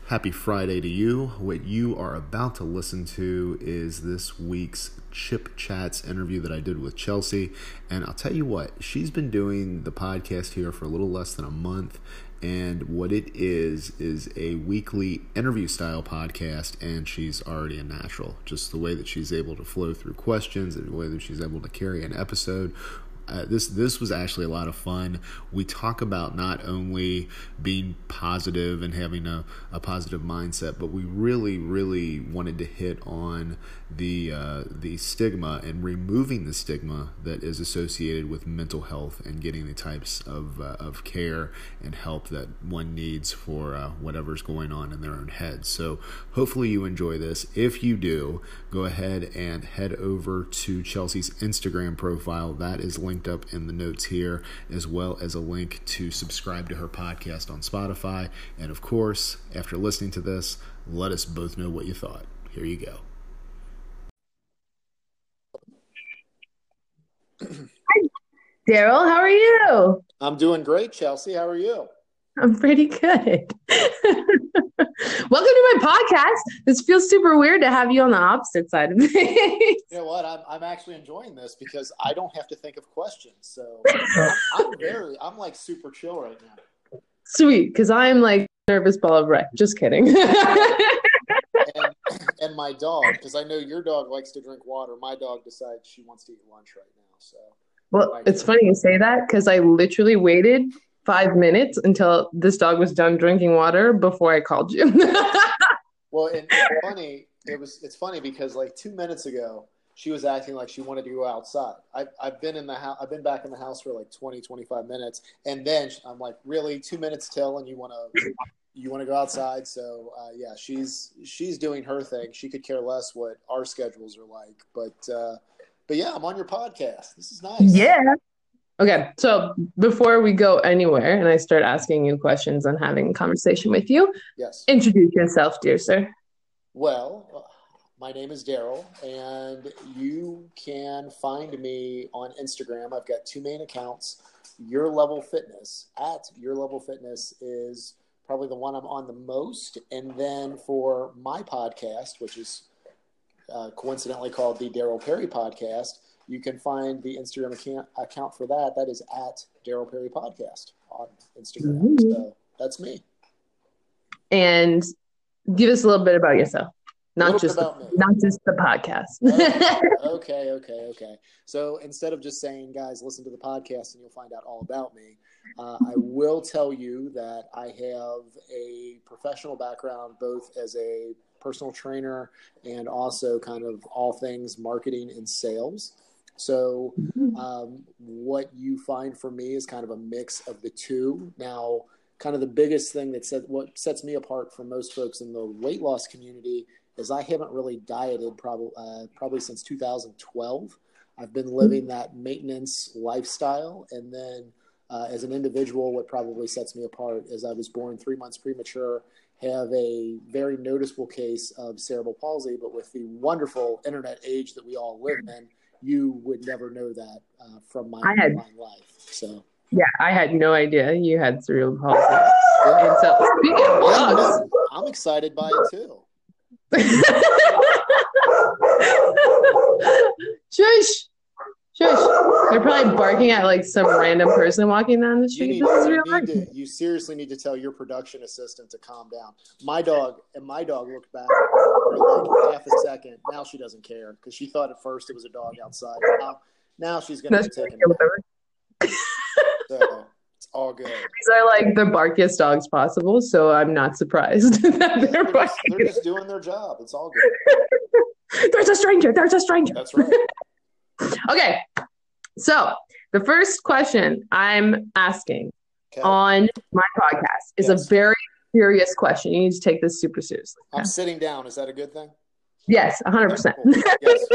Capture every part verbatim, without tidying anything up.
Happy Friday to you. What you are about to listen to is this week's Chip Chats interview that I did with Chelsea. And I'll tell you what, she's been doing the podcast here for a little less than a month. And what it is, is a weekly interview style podcast. And she's already a natural. Just the way that she's able to flow through questions and the way that she's able to carry an episode. Uh, this this was actually a lot of fun. We talk about not only being positive and having a, a positive mindset, but we really, really wanted to hit on the uh, the stigma and removing the stigma that is associated with mental health and getting the types of uh, of care and help that one needs for uh, whatever's going on in their own head. So hopefully you enjoy this. If you do, go ahead and head over to Chelsea's Instagram profile. That is linked up in the notes here, as well as a link to subscribe to her podcast on Spotify. And of course, after listening to this, let us both know what you thought. Here you go. Hi, Daryl. How are you? I'm doing great, Chelsea. How are you? I'm pretty good. Welcome to my podcast. This feels super weird to have you on the opposite side of things. You know what? I'm I'm actually enjoying this because I don't have to think of questions. So I'm, I'm very, I'm like super chill right now. Sweet, because I'm like nervous ball of wreck. Just kidding. and, and my dog, because I know your dog likes to drink water. My dog decides she wants to eat lunch right now. So well, it's funny you say that because I literally waited five minutes until this dog was done drinking water before I called you. Well, and it's funny. It was. It's funny because like two minutes ago, she was acting like she wanted to go outside. I've I've been in the house. I've been back in the house for like twenty, twenty-five minutes, and then I'm like, really, two minutes till, and you want to you want to go outside? So uh, yeah, she's she's doing her thing. She could care less what our schedules are like, but uh, but yeah, I'm on your podcast. This is nice. Yeah. Okay, so before we go anywhere and I start asking you questions and having a conversation with you, yes, introduce yourself, dear sir. Well, uh, my name is Daryl, and you can find me on Instagram. I've got two main accounts. Your Level Fitness, at Your Level Fitness, is probably the one I'm on the most. And then for my podcast, which is uh, coincidentally called the Daryl Perry Podcast, you can find the Instagram account, account for that. That is at Daryl Perry Podcast on Instagram. Mm-hmm. So that's me. And give us a little bit about yourself, not just the, not just the podcast. okay, okay, okay, okay. So instead of just saying, guys, listen to the podcast and you'll find out all about me, uh, I will tell you that I have a professional background, both as a personal trainer and also kind of all things marketing and sales. So um, what you find for me is kind of a mix of the two. Now, kind of the biggest thing that set, what sets me apart from most folks in the weight loss community is I haven't really dieted probably uh, probably since two thousand twelve. I've been living that maintenance lifestyle. And then uh, as an individual, what probably sets me apart is I was born three months premature, have a very noticeable case of cerebral palsy, but with the wonderful internet age that we all live in, you would never know that uh, from my I had, online life. So yeah, I had no idea you had cerebral palsy. Yeah. And so speaking of dogs, I'm excited by it too. Shush, shush! They're probably barking at like some random person walking down the street. You, need, this is you, real need to, you seriously need to tell your production assistant to calm down. My dog and my dog looked back for like half a second. Now she doesn't care because she thought at first it was a dog outside. Now, now she's going to be taken back. So it's all good. These are like the barkiest dogs possible, so I'm not surprised that they're, they're, barking. just, they're just doing their job. It's all good. There's a stranger. There's a stranger. That's right. Okay, so the first question I'm asking okay. on my podcast is yes. a very serious question. You need to take this super seriously. Okay? I'm sitting down. Is that a good thing? Yes, one hundred percent. Cool. Yes.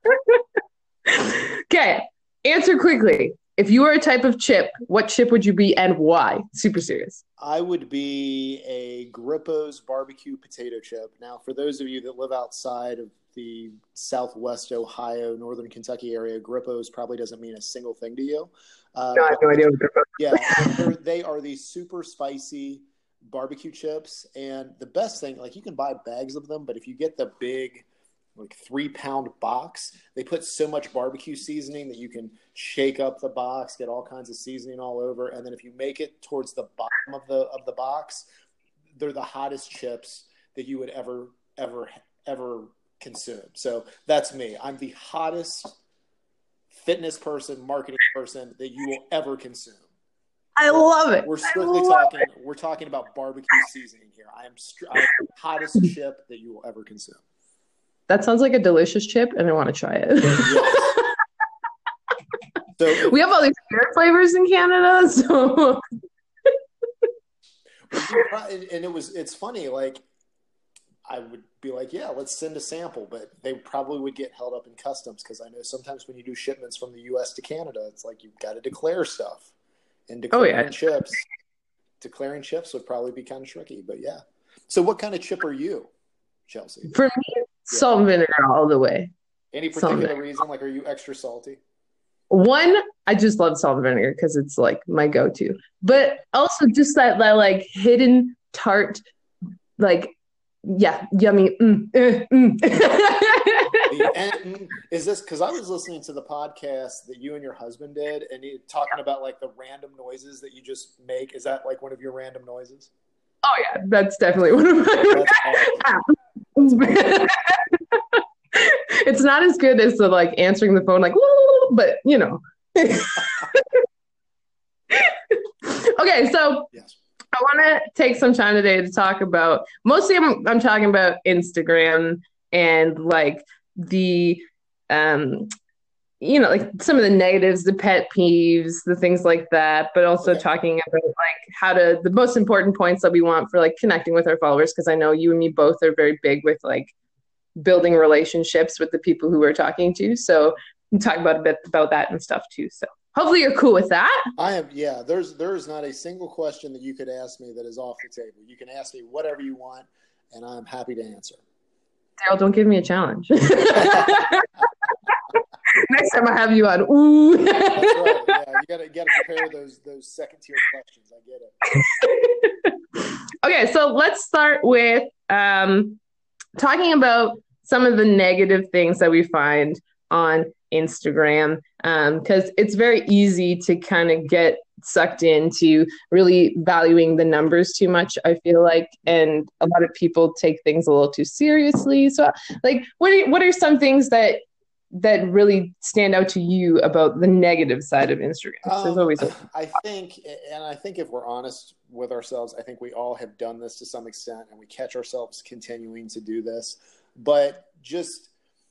Okay, answer quickly. If you were a type of chip, what chip would you be and why? Super serious. I would be a Grippo's barbecue potato chip. Now, for those of you that live outside of the Southwest Ohio, Northern Kentucky area, Grippo's probably doesn't mean a single thing to you. Uh, no, I have no idea what they're Yeah, they're, they are the super spicy barbecue chips. And the best thing, like you can buy bags of them, but if you get the big, like three pound box, they put so much barbecue seasoning that you can shake up the box, get all kinds of seasoning all over. And then if you make it towards the bottom of the, of the box, they're the hottest chips that you would ever, ever, ever consume. So that's me. I'm the hottest fitness person, marketing person that you will ever consume. I love it. We're strictly talking, it. we're talking about barbecue seasoning here. I am, I am the hottest chip that you will ever consume. That sounds like a delicious chip, and I want to try it. Yes. So, we have all these weird flavors in Canada, so. And it was, it's funny, like, I would be like, yeah, let's send a sample, but they probably would get held up in customs because I know sometimes when you do shipments from the U S to Canada, it's like you've got to declare stuff. And declaring oh, yeah. chips, declaring chips would probably be kind of tricky, but yeah. So what kind of chip are you, Chelsea? For me, yeah. salt and vinegar all the way. Any particular reason? Like, are you extra salty? One, I just love salt and vinegar because it's like my go-to. But also just that, that like hidden tart, like, yeah, yummy. Mm, uh, mm. the, and, is this because I was listening to the podcast that you and your husband did, and you talking about like the random noises that you just make? Is that like one of your random noises? Oh yeah, that's definitely one of my. Awesome. It's not as good as the like answering the phone, like, but you know. Okay, so. Yes. I want to take some time today to talk about, mostly I'm, I'm talking about Instagram and like the, um, you know, like some of the negatives, the pet peeves, the things like that, but also okay. talking about like how to, the most important points that we want for like connecting with our followers. Cause I know you and me both are very big with like building relationships with the people who we're talking to. So we talk about a bit about that and stuff too. So. Hopefully you're cool with that. I am. Yeah, there's there is not a single question that you could ask me that is off the table. You can ask me whatever you want, and I'm happy to answer. Daryl, don't give me a challenge. Next time I have you on. Ooh. That's right. Yeah, you gotta you gotta prepare those those second tier questions. I get it. Okay, so let's start with um, talking about some of the negative things that we find on Instagram, because um, it's very easy to kind of get sucked into really valuing the numbers too much, I feel like, and a lot of people take things a little too seriously. So like what are, what are some things that that really stand out to you about the negative side of Instagram? Um, There's always a- I think, and I think if we're honest with ourselves, I think we all have done this to some extent, and we catch ourselves continuing to do this, but just,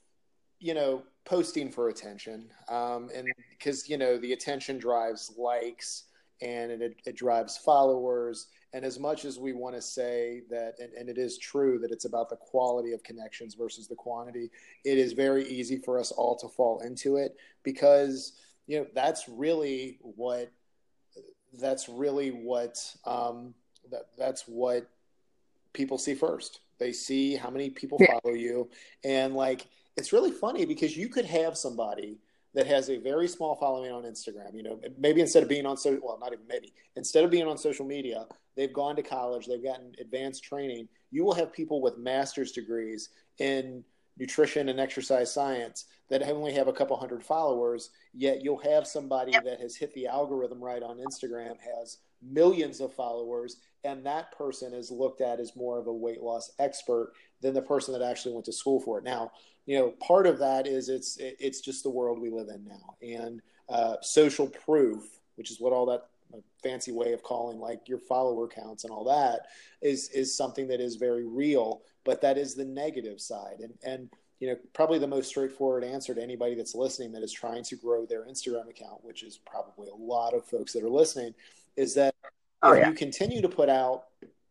you know, posting for attention, um, and because, you know, the attention drives likes and it, it drives followers. And as much as we want to say that, and, and it is true that it's about the quality of connections versus the quantity, it is very easy for us all to fall into it because, you know, that's really what, that's really what, um, that, that's what people see first. They see how many people follow you, and like, it's really funny because you could have somebody that has a very small following on Instagram. You know, maybe instead of being on social, well, not even maybe, instead of being on social media, they've gone to college, they've gotten advanced training. You will have people with master's degrees in nutrition and exercise science that only have a couple hundred followers, yet you'll have somebody that has hit the algorithm right on Instagram, has millions of followers, and that person is looked at as more of a weight loss expert than the person that actually went to school for it. Now, you know, part of that is it's it's just the world we live in now, and uh, social proof, which is what all that fancy way of calling like your follower counts and all that is is something that is very real, but that is the negative side. And and you know, probably the most straightforward answer to anybody that's listening that is trying to grow their Instagram account, which is probably a lot of folks that are listening, is that oh, if yeah. you continue to put out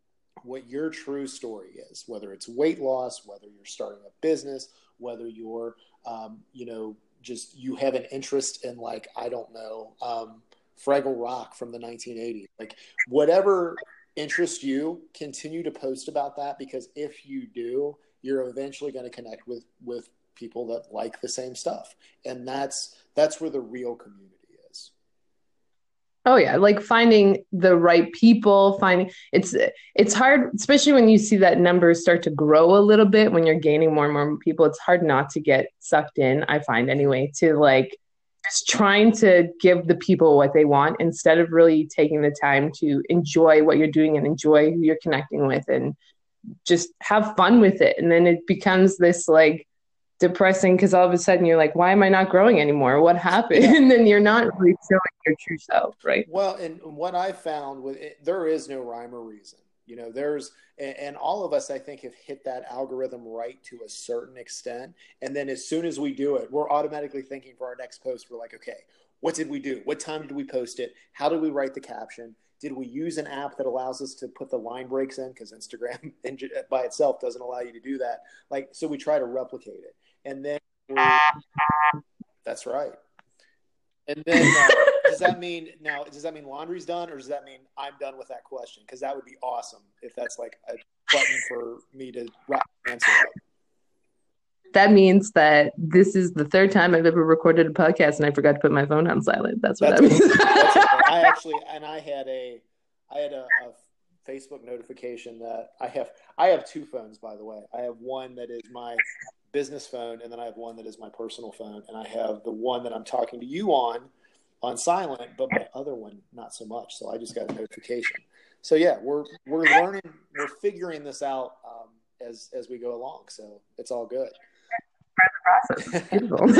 what your true story is, whether it's weight loss, whether you're starting a business, whether you're, um, you know, just you have an interest in like, I don't know, um, Fraggle Rock from the nineteen eighties, like whatever interests you, continue to post about that, because if you do, you're eventually going to connect with, with people that like the same stuff. And that's, that's where the real community is. Oh yeah, like finding the right people, finding it's it's hard, especially when you see that numbers start to grow a little bit when you're gaining more and more people. It's hard not to get sucked in, I find anyway, to like just trying to give the people what they want instead of really taking the time to enjoy what you're doing and enjoy who you're connecting with and just have fun with it. And then it becomes this like depressing because all of a sudden you're like, why am I not growing anymore? What happened? Yeah. And then you're not really showing your true self, right? Well, and what I found with it, there is no rhyme or reason. You know, there's, and all of us, I think, have hit that algorithm right to a certain extent. And then as soon as we do it, we're automatically thinking for our next post, we're like, okay, what did we do? What time did we post it? How did we write the caption? Did we use an app that allows us to put the line breaks in? Because Instagram by itself doesn't allow you to do that. Like, so we try to replicate it. And then that's right. And then uh, does that mean now? Does that mean laundry's done, or does that mean I'm done with that question? Because that would be awesome if that's like a button for me to wrap the answer up. That means that this is the third time I've ever recorded a podcast, and I forgot to put my phone on silent. That's what that's that means. That's okay. I actually, and I had a, I had a, a Facebook notification that I have. I have two phones, by the way. I have one that is my business phone, and then I have one that is my personal phone, and I have the one that I'm talking to you on on silent, but my other one not so much. So I just got a notification. So yeah, we're we're learning, we're figuring this out um, as as we go along. So it's all good. Beautiful.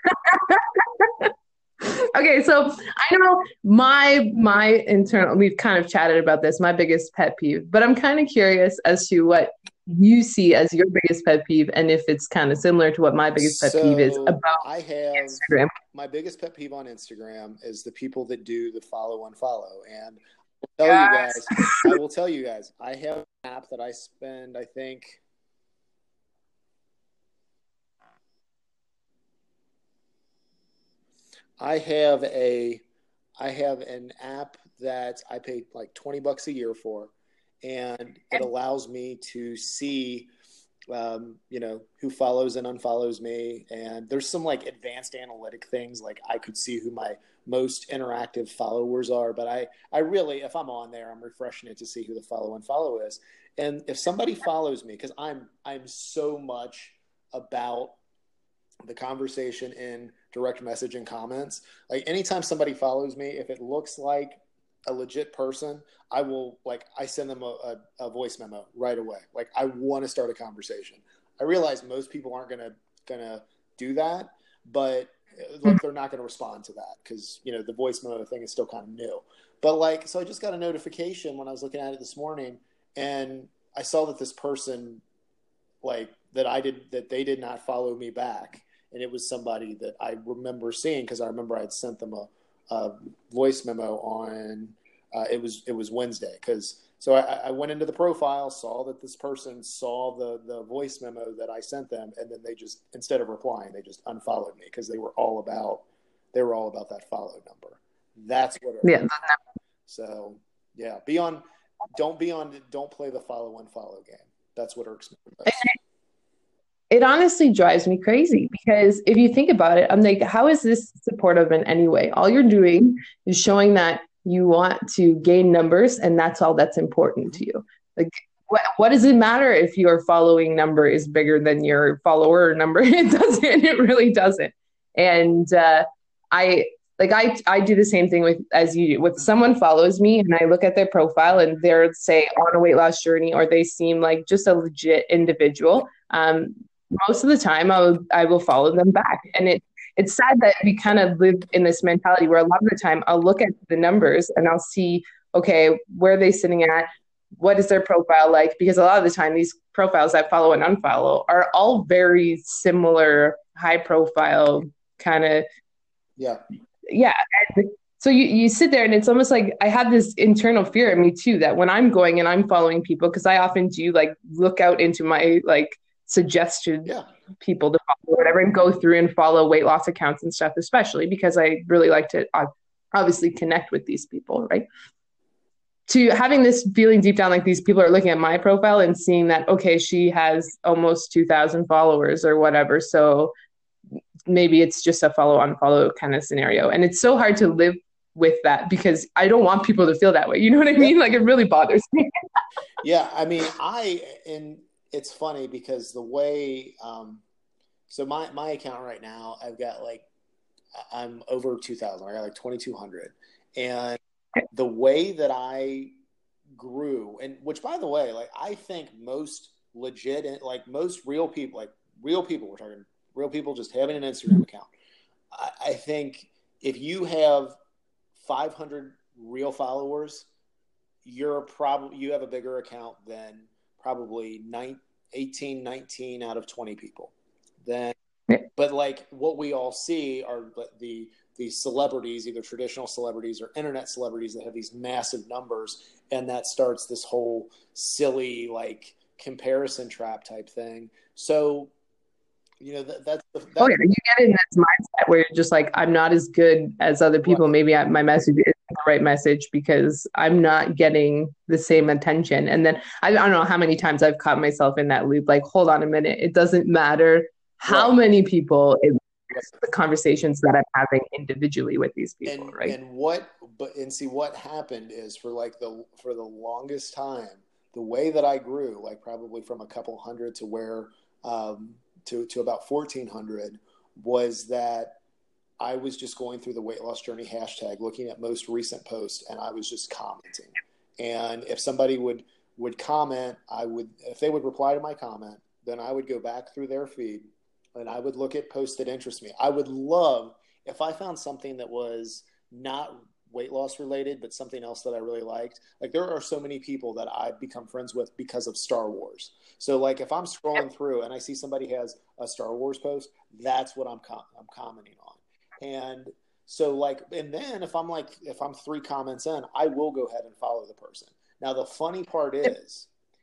Okay, so I know my my internal. We've kind of chatted about this. My biggest pet peeve, but I'm kind of curious as to what you see as your biggest pet peeve, and if it's kind of similar to what my biggest pet so peeve is about I have Instagram. My biggest pet peeve on Instagram is the people that do the follow unfollow. And I'll tell yes. you guys, I will tell you guys, I have an app that I spend, I think, I have a, I have an app that I pay like twenty bucks a year for. And it allows me to see, um, you know, who follows and unfollows me. And there's some like advanced analytic things, like I could see who my most interactive followers are. But I, I really, if I'm on there, I'm refreshing it to see who the follow and follow is. And if somebody follows me, because I'm, I'm so much about the conversation in direct message and comments, like anytime somebody follows me, if it looks like a legit person, I will like, I send them a, a, a voice memo right away. Like I want to start a conversation. I realize most people aren't going to, going to do that, but like, they're not going to respond to that because, you know, the voice memo thing is still kind of new, but like, so I just got a notification when I was looking at it this morning and I saw that this person like that I did, that they did not follow me back. And it was somebody that I remember seeing because I remember I'd sent them a, a voice memo on uh, it was it was Wednesday because so I, I went into the profile, saw that this person saw the the voice memo that I sent them, and then they just instead of replying, they just unfollowed me because they were all about they were all about that follow number. That's what it yeah. was. So yeah, be on. Don't be on. Don't play the follow unfollow game. That's what irks me most. It honestly drives me crazy because if you think about it, I'm like, how is this supportive in any way? All you're doing is showing that you want to gain numbers and that's all that's important to you. Like, what, what does it matter if your following number is bigger than your follower number? It doesn't, it really doesn't. And uh, I, like, I, I do the same thing with, as you do. When someone follows me and I look at their profile and they're say on a weight loss journey, or they seem like just a legit individual, um, most of the time I will, I will follow them back. And it, it's sad that we kind of live in this mentality where a lot of the time I'll look at the numbers and I'll see, okay, where are they sitting at? What is their profile like? Because a lot of the time these profiles I follow and unfollow are all very similar, high profile kind of. Yeah. Yeah. And so you, you sit there and it's almost like I have this internal fear in me too, that when I'm going and I'm following people, because I often do like look out into my like suggested yeah. people to follow or whatever and go through and follow weight loss accounts and stuff, especially because I really like to uh, obviously connect with these people, right? To having this feeling deep down like these people are looking at my profile and seeing that, okay, she has almost two thousand followers or whatever. So maybe it's just a follow unfollow kind of scenario. And it's so hard to live with that because I don't want people to feel that way. You know what I mean? Like it really bothers me. Yeah. I mean, I, and it's funny because the way, um, so my, my account right now, I've got like, I'm over two thousand. I got like twenty-two hundred. And the way that I grew, and which by the way, like I think most legit, like most real people, like real people, we're talking real people just having an Instagram account. I, I think if you have five hundred real followers, you're probably, you have a bigger account than probably nine, eighteen, nineteen out of twenty people. Then, but like what we all see are the, the celebrities, either traditional celebrities or internet celebrities that have these massive numbers. And that starts this whole silly, like comparison trap type thing. So, you know, that, that's, the, that's oh yeah, you get in this mindset where you're just like, I'm not as good as other people. Right. Maybe I, my message isn't the right message because I'm not getting the same attention. And then I, I don't know how many times I've caught myself in that loop. Like, hold on a minute, it doesn't matter how right. many people it the conversations that I'm having individually with these people, and, right? And what, but and see what happened is for like the for the longest time, the way that I grew, like probably from a couple hundred to where um, to to about fourteen hundred, was that I was just going through the weight loss journey hashtag, looking at most recent posts, and I was just commenting. And if somebody would would comment, I would if they would reply to my comment, then I would go back through their feed. And I would look at posts that interest me. I would love if I found something that was not weight loss related, but something else that I really liked. Like there are so many people that I've become friends with because of Star Wars. So like if I'm scrolling through and I see somebody has a Star Wars post, that's what I'm com- I'm commenting on. And so like, and then if I'm like, if I'm three comments in, I will go ahead and follow the person. Now the funny part is,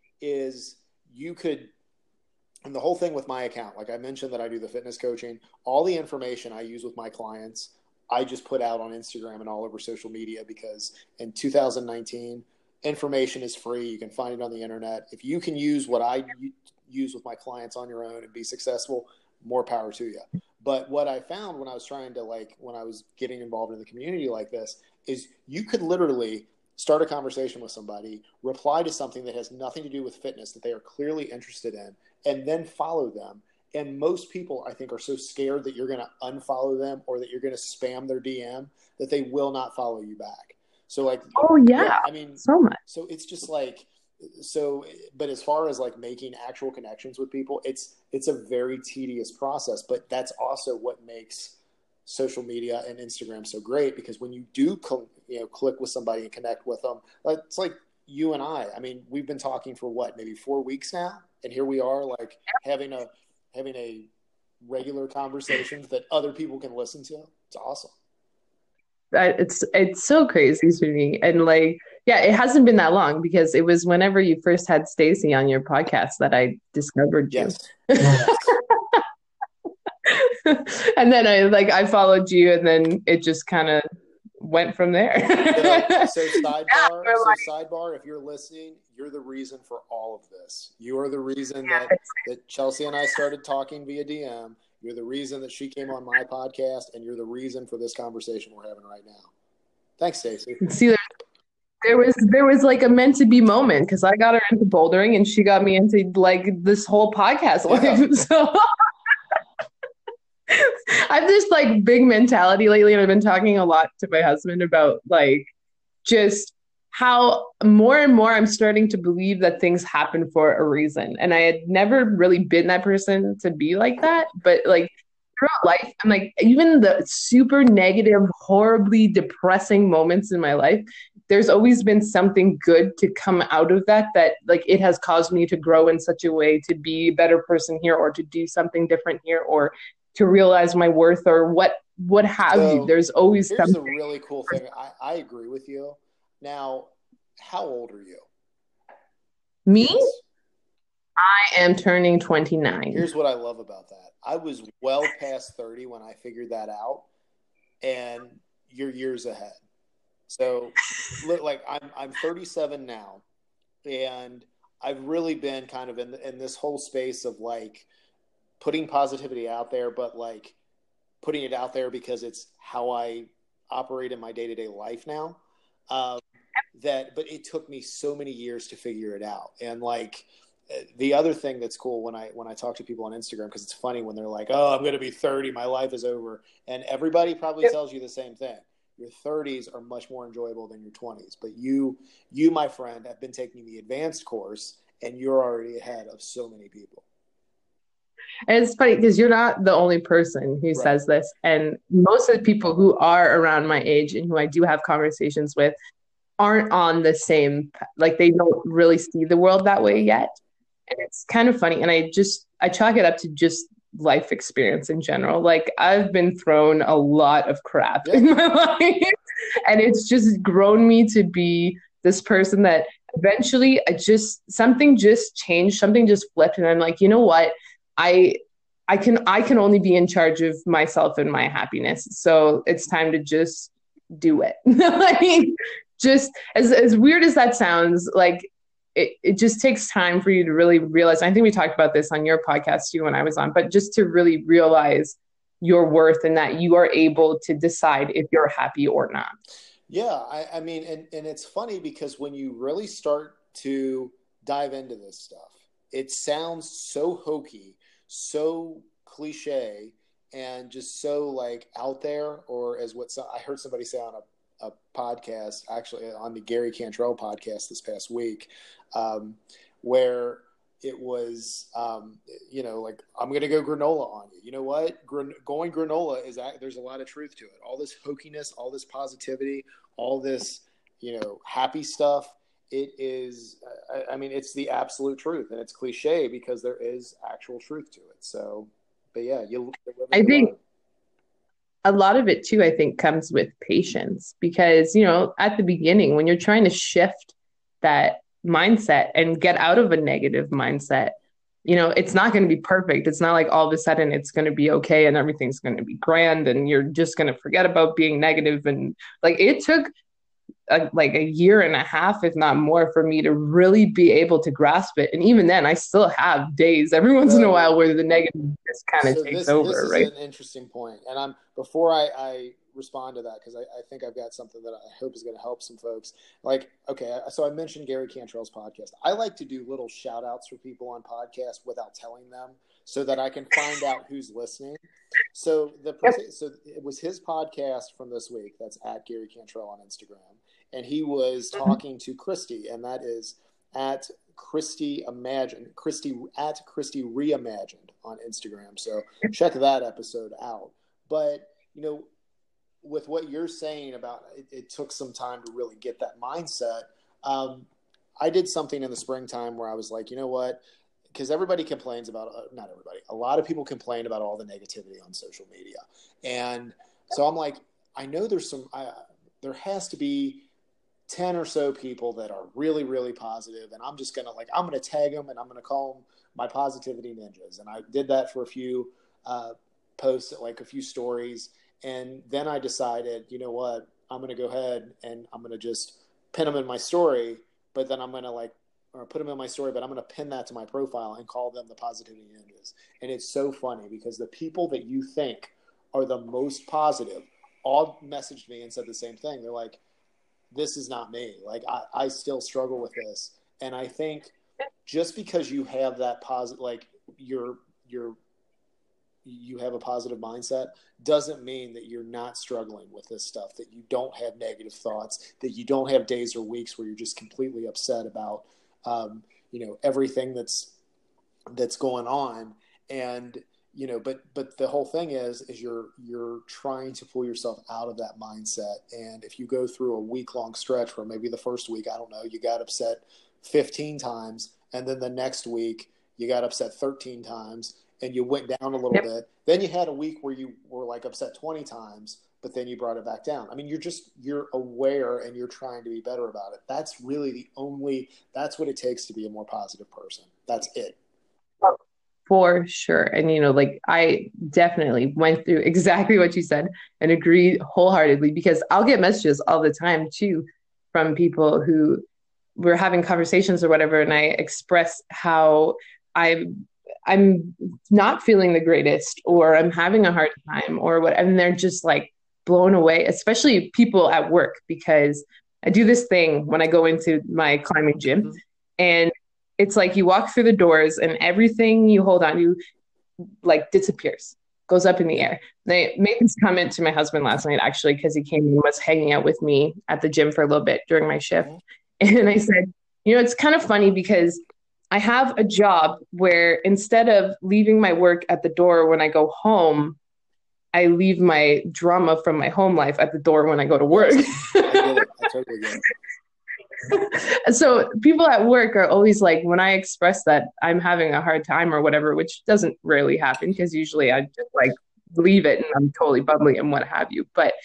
is you could. And the whole thing with my account, like I mentioned that I do the fitness coaching, all the information I use with my clients, I just put out on Instagram and all over social media because in two thousand nineteen, information is free. You can find it on the internet. If you can use what I use with my clients on your own and be successful, more power to you. But what I found when I was trying to like, when I was getting involved in the community like this is you could literally start a conversation with somebody, reply to something that has nothing to do with fitness that they are clearly interested in, and then follow them. And most people, I think, are so scared that you're going to unfollow them or that you're going to spam their D M that they will not follow you back. So like, oh yeah, yeah I mean, so much. So it's just like, so, but as far as like making actual connections with people, it's, it's a very tedious process, but that's also what makes social media and Instagram so great, because when you do, cl- you know, click with somebody and connect with them, it's like you and I, I mean, we've been talking for what, maybe four weeks now. And here we are like having a, having a regular conversation that other people can listen to. It's awesome. It's, it's so crazy to me. And like, yeah, it hasn't been that long because it was whenever you first had Stacy on your podcast that I discovered you. Yes. Yes. And then I like I followed you, and then it just kind of went from there. so, so sidebar, yeah, so like, sidebar. If you're listening, you're the reason for all of this. You are the reason yeah, that, that Chelsea and I started talking via D M. You're the reason that she came on my podcast, and you're the reason for this conversation we're having right now. Thanks, Stacy. See, there, there was there was like a meant to be moment because I got her into bouldering, and she got me into like this whole podcast life. Yeah. So. I've this like big mentality lately, and I've been talking a lot to my husband about like just how more and more I'm starting to believe that things happen for a reason. And I had never really been that person to be like that, but like throughout life, I'm like, even the super negative, horribly depressing moments in my life, there's always been something good to come out of that, that like it has caused me to grow in such a way to be a better person here, or to do something different here, or to realize my worth, or what, what have so, you. There's always here's something. a really cool thing. I, I agree with you. Now, how old are you? Me? Yes. I am turning twenty-nine. Here's what I love about that. I was well past thirty when I figured that out, and you're years ahead. So, look, like I'm I'm thirty-seven now, and I've really been kind of in in this whole space of like putting positivity out there, but like putting it out there because it's how I operate in my day-to-day life now. Um, that, but it took me so many years to figure it out. And like, the other thing that's cool when I, when I talk to people on Instagram, cause it's funny when they're like, oh, I'm going to be thirty, my life is over. And everybody probably yep. tells you the same thing. Your thirties are much more enjoyable than your twenties, but you, you, my friend, have been taking the advanced course and you're already ahead of so many people. And it's funny because you're not the only person who right. says this. And most of the people who are around my age and who I do have conversations with aren't on the same, like they don't really see the world that way yet. And it's kind of funny. And I just, I chalk it up to just life experience in general. Like I've been thrown a lot of crap yeah. in my life. And it's just grown me to be this person that eventually I just, something just changed, something just flipped. And I'm like, you know what? I I can I can only be in charge of myself and my happiness. So it's time to just do it. Like just as as weird as that sounds, like it, it just takes time for you to really realize. I think we talked about this on your podcast too when I was on, but just to really realize your worth and that you are able to decide if you're happy or not. Yeah, I, I mean, and, and it's funny because when you really start to dive into this stuff, it sounds so hokey, so cliche, and just so like out there, or as what so, I heard somebody say on a, a podcast, actually on the Gary Cantrell podcast this past week, um, where it was, um, you know, like, I'm going to go granola on you. You know what? Gran- going granola is, there's a lot of truth to it. All this hokiness, all this positivity, all this, you know, happy stuff. It is, I, I mean, it's the absolute truth, and it's cliche because there is actual truth to it. So, but yeah, you. I think a lot of it too, I think, comes with patience because, you know, at the beginning, when you're trying to shift that mindset and get out of a negative mindset, you know, it's not going to be perfect. It's not like all of a sudden it's going to be okay and everything's going to be grand and you're just going to forget about being negative. And like, it took A, like a year and a half, if not more, for me to really be able to grasp it. And even then, I still have days every once in a while where the negative just kind of so takes this, over. This is right? an interesting point. And I'm before I, I respond to that, because I, I think I've got something that I hope is going to help some folks. Like, okay, so I mentioned Gary Cantrell's podcast. I like to do little shout outs for people on podcasts without telling them, so that I can find out who's listening. So the so it was his podcast from this week. That's at Gary Cantrell on Instagram. And he was talking to Christy, and that is at Christy Imagine, Christy at Christy Reimagined on Instagram. So check that episode out. But, you know, with what you're saying about it, it took some time to really get that mindset. Um, I did something in the springtime where I was like, you know what? Because everybody complains about, uh, not everybody, a lot of people complain about all the negativity on social media. And so I'm like, I know there's some, I, there has to be ten or so people that are really, really positive. And I'm just going to like, I'm going to tag them and I'm going to call them my positivity ninjas. And I did that for a few uh, posts, like a few stories. And then I decided, you know what, I'm going to go ahead and I'm going to just pin them in my story, but then I'm going to like, or put them in my story, but I'm going to pin that to my profile and call them the positivity ninjas. And it's so funny because the people that you think are the most positive all messaged me and said the same thing. They're like, this is not me. Like I, I still struggle with this. And I think just because you have that positive, like you're, you're, you have a positive mindset doesn't mean that you're not struggling with this stuff, that you don't have negative thoughts, that you don't have days or weeks where you're just completely upset about, um, you know, everything that's, that's going on. And, you know, but, but the whole thing is, is you're, you're trying to pull yourself out of that mindset. And if you go through a week long stretch where maybe the first week, I don't know, you got upset fifteen times. And then the next week you got upset thirteen times and you went down a little yep. bit. Then you had a week where you were like upset twenty times, but then you brought it back down. I mean, you're just, you're aware and you're trying to be better about it. That's really the only, that's what it takes to be a more positive person. That's it. For sure. And, you know, like I definitely went through exactly what you said and agree wholeheartedly, because I'll get messages all the time too from people who we're having conversations or whatever. And I express how I'm, I'm not feeling the greatest, or I'm having a hard time or what. And they're just like, blown away, especially people at work, because I do this thing when I go into my climbing gym, mm-hmm. and it's like you walk through the doors and everything you hold on to like disappears, goes up in the air. And I made this comment to my husband last night, actually, because he came and was hanging out with me at the gym for a little bit during my shift. And I said, you know, it's kind of funny because I have a job where instead of leaving my work at the door when I go home, I leave my drama from my home life at the door when I go to work. I get it. I totally get it. So people at work are always like, when I express that I'm having a hard time or whatever, which doesn't rarely happen because usually I just like leave it and I'm totally bubbly and what have you. But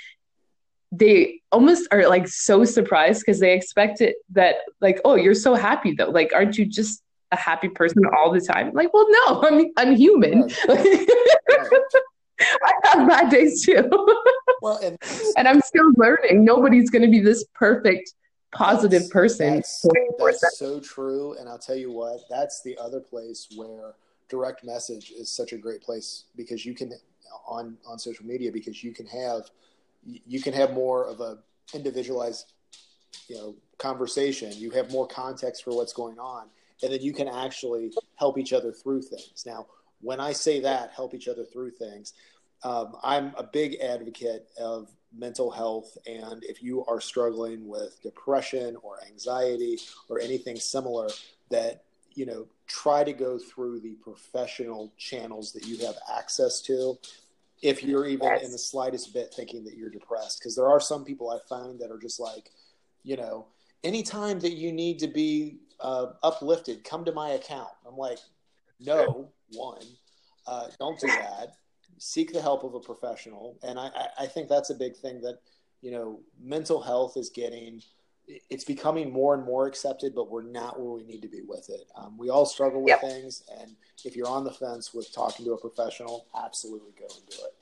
they almost are like so surprised because they expect it that like, oh, you're so happy though. Like, aren't you just a happy person all the time? Like, well, no, I'm I'm human. Right. Right. I have bad days too. Well, and, and I'm still learning. Nobody's going to be this perfect, positive that's, person. That's, that's so true. And I'll tell you what, that's the other place where direct message is such a great place because you can on, on social media, because you can have, you can have more of a individualized, you know, conversation. You have more context for what's going on, and then you can actually help each other through things. Now, when I say that, help each other through things, um, I'm a big advocate of mental health. And if you are struggling with depression or anxiety or anything similar, that, you know, try to go through the professional channels that you have access to. If you're even yes. in the slightest bit thinking that you're depressed, because there are some people I found that are just like, you know, anytime that you need to be uh, uplifted, come to my account. I'm like, no, one, uh, don't do that. Seek the help of a professional. And I, I think that's a big thing that, you know, mental health is getting, it's becoming more and more accepted, but we're not where we need to be with it. Um, we all struggle with yep. things. And if you're on the fence with talking to a professional, absolutely go and do it.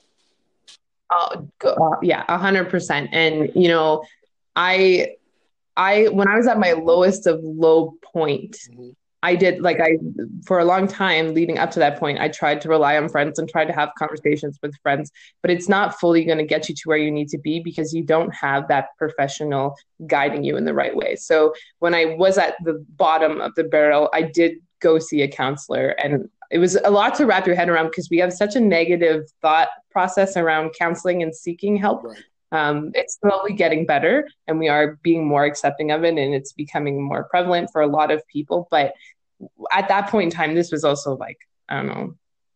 Oh, go, uh, yeah, a hundred percent. And, you know, I, I, when I was at my lowest of low point, mm-hmm. I did like I, for a long time leading up to that point, I tried to rely on friends and tried to have conversations with friends, but it's not fully going to get you to where you need to be because you don't have that professional guiding you in the right way. So when I was at the bottom of the barrel, I did go see a counselor, and it was a lot to wrap your head around because we have such a negative thought process around counseling and seeking help. Right. Um, it's slowly getting better and we are being more accepting of it, and it's becoming more prevalent for a lot of people. But at that point in time, this was also like, I don't know,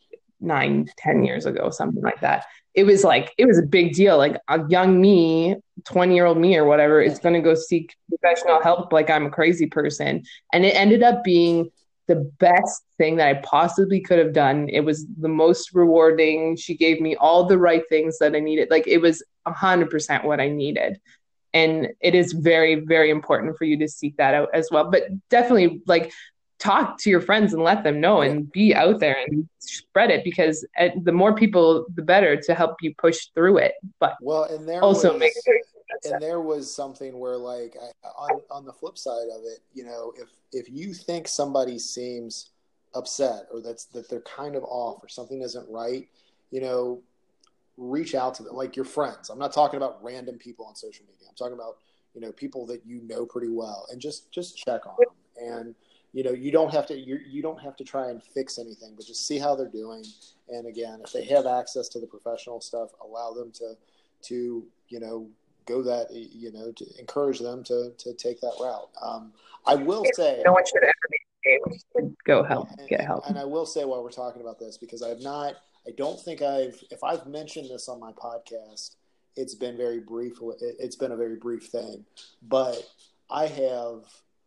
nine, ten years ago, something like that. It was like, it was a big deal. Like a young me, twenty year old me or whatever, is going to go seek professional help like I'm a crazy person. And it ended up being the best thing that I possibly could have done. It was the most rewarding. She gave me all the right things that I needed. Like it was a hundred percent what I needed. And it is very, very important for you to seek that out as well. But definitely like talk to your friends and let them know and be out there and spread it, because the more people, the better to help you push through it. But well, and there also was, make sure and there was something where like I, on, on the flip side of it, you know, if, if you think somebody seems upset or that's, that they're kind of off or something isn't right, you know, reach out to them, like your friends. I'm not talking about random people on social media. I'm talking about, you know, people that you know pretty well, and just, just check on them. And, you know, you don't have to, you you don't have to try and fix anything, but just see how they're doing. And again, if they have access to the professional stuff, allow them to, to, you know, go that, you know, to encourage them to, to take that route. Um, I will say, no one should ever be able to go help, and, get help. And I will say while we're talking about this, because I have not, I don't think I've, if I've mentioned this on my podcast, it's been very brief. It's been a very brief thing, but I have,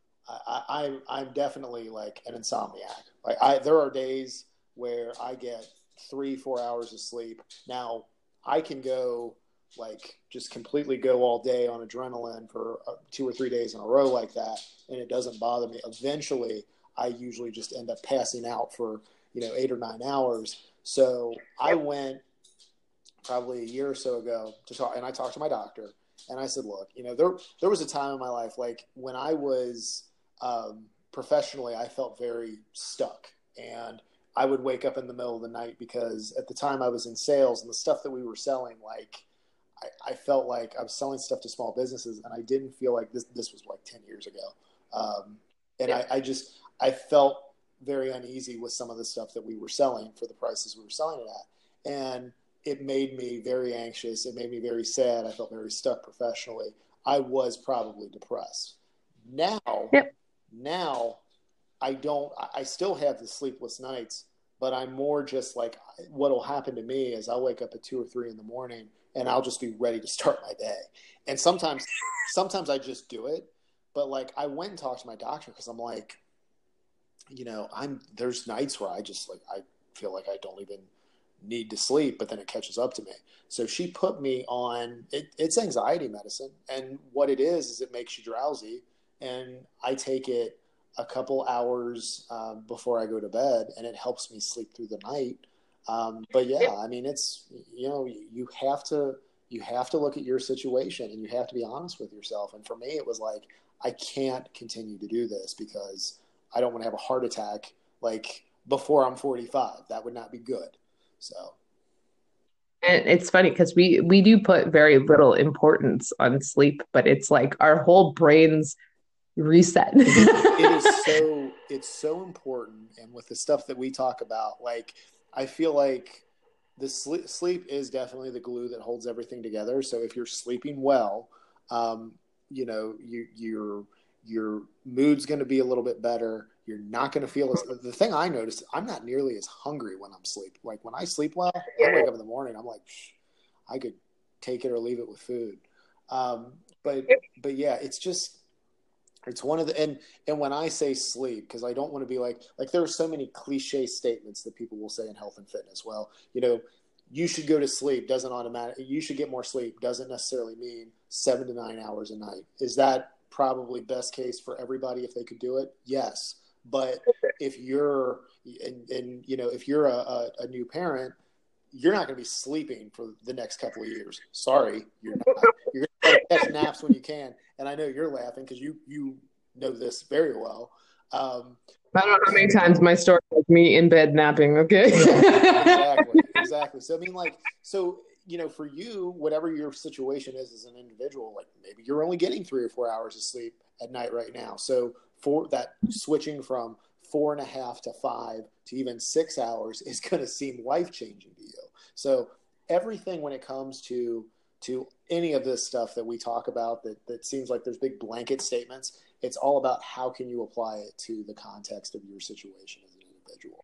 I, I'm, I'm definitely like an insomniac. Like I, there are days where I get three, four hours of sleep. Now I can go like just completely go all day on adrenaline for uh, two or three days in a row like that, and it doesn't bother me. Eventually, I usually just end up passing out for, you know, eight or nine hours. So I went probably a year or so ago to talk, and I talked to my doctor, and I said, look, you know, there there was a time in my life, like when I was um, professionally, I felt very stuck, and I would wake up in the middle of the night because at the time I was in sales, and the stuff that we were selling, like I, I felt like I was selling stuff to small businesses, and I didn't feel like this. This was like ten years ago, um, and yeah. I, I just I felt very uneasy with some of the stuff that we were selling for the prices we were selling it at, and it made me very anxious. It made me very sad. I felt very stuck professionally. I was probably depressed. Now, yep. now I don't. I still have the sleepless nights, but I'm more just like, what will happen to me is I'll wake up at two or three in the morning and I'll just be ready to start my day. And sometimes, sometimes I just do it. But like, I went and talked to my doctor because I'm like, you know, I'm, there's nights where I just like, I feel like I don't even need to sleep, but then it catches up to me. So she put me on, it, it's anxiety medicine. And what it is, is it makes you drowsy. And I take it a couple hours um, before I go to bed, and it helps me sleep through the night. Um, but yeah, I mean, it's, you know, you have to, you have to look at your situation, and you have to be honest with yourself. And for me, it was like, I can't continue to do this because I don't want to have a heart attack like before I'm forty-five. That would not be good. So. And it's funny because we, we do put very little importance on sleep, but it's like our whole brains reset. it, it is so, it's so important. And with the stuff that we talk about, like, I feel like the sleep, sleep is definitely the glue that holds everything together. So if you're sleeping well, um, you know, you, your, your mood's going to be a little bit better. You're not going to feel as, the thing I noticed, I'm not nearly as hungry when I'm sleep. Like when I sleep well, I wake up in the morning, I'm like, I could take it or leave it with food. Um, but, but yeah, it's just, it's one of the, and, and when I say sleep, because I don't want to be like, like there are so many cliche statements that people will say in health and fitness. Well, you know, you should go to sleep doesn't automatically, you should get more sleep doesn't necessarily mean seven to nine hours a night. Is that probably best case for everybody if they could do it? Yes. But if you're, and, and you know, if you're a, a, a new parent, you're not going to be sleeping for the next couple of years. Sorry, you're not. You're going to catch naps when you can. And I know you're laughing because you you know this very well. Um, I don't know how many times my story was me in bed napping. Okay. exactly. Exactly. So I mean, like, so you know, for you, whatever your situation is as an individual, like maybe you're only getting three or four hours of sleep at night right now. So for that switching from four and a half to five to even six hours is going to seem life-changing to you. So everything when it comes to to any of this stuff that we talk about that, that seems like there's big blanket statements, it's all about how can you apply it to the context of your situation as an individual.